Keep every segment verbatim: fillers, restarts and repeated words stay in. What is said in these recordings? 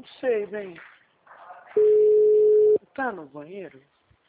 sei, bem. Tá no banheiro?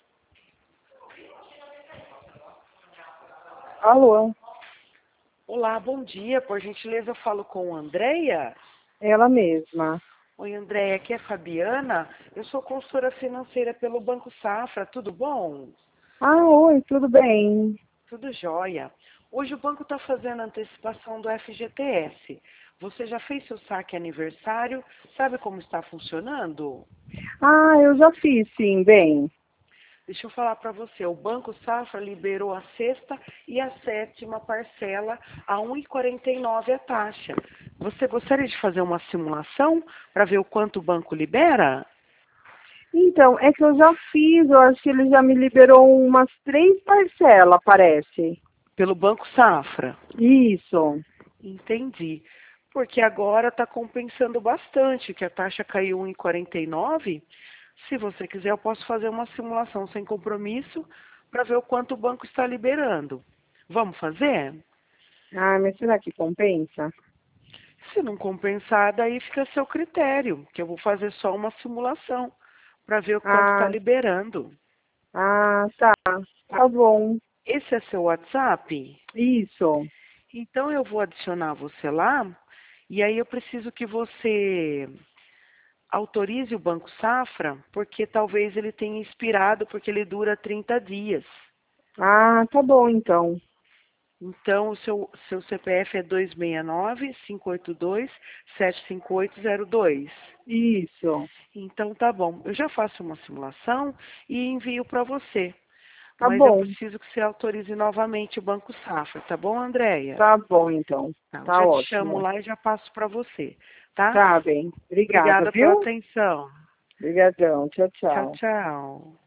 Alô, Olá, bom dia. Por gentileza, eu falo com a Andréia? ela mesma. Oi, Andréia, aqui é a Fabiana. Eu sou consultora financeira pelo Banco Safra. Tudo bom? Ah, oi, tudo bem? Tudo jóia. Hoje o banco está fazendo antecipação do F G T S. Você já fez seu saque aniversário? Sabe como está funcionando? Ah, eu já fiz, sim, bem. Deixa eu falar para você, o Banco Safra liberou a sexta e a sétima parcela a um vírgula quarenta e nove a taxa. Você gostaria de fazer uma simulação para ver o quanto o banco libera? Então, é que eu já fiz, eu acho que ele já me liberou umas três parcelas, parece. Pelo Banco Safra? Isso. Entendi. Porque agora está compensando bastante, que a taxa caiu um vírgula quarenta e nove. Se você quiser, eu posso fazer uma simulação sem compromisso para ver o quanto o banco está liberando. Vamos fazer? Ah, mas será que compensa? Se não compensar, daí fica a seu critério, que eu vou fazer só uma simulação para ver o quanto está Ah, liberando. ah, tá. Tá bom. Esse é seu WhatsApp? Isso. Então eu vou adicionar você lá e aí eu preciso que você autorize o Banco Safra, porque talvez ele tenha expirado, porque ele dura trinta dias. Ah, tá bom, então. Então, o seu, seu C P F é dois seis nove, cinco oito dois, sete cinco oito zero dois. Isso. Então, tá bom. Eu já faço uma simulação e envio para você. Tá Mas eu bom. preciso que você autorize novamente o Banco Safra, tá bom, Andréia? Tá bom, então. Tá, eu Tá já te chamo ótimo. lá e já passo para você, tá? Tá bem. Obrigada, Obrigada pela viu? atenção. Obrigadão. Tchau, Tchau, tchau. tchau.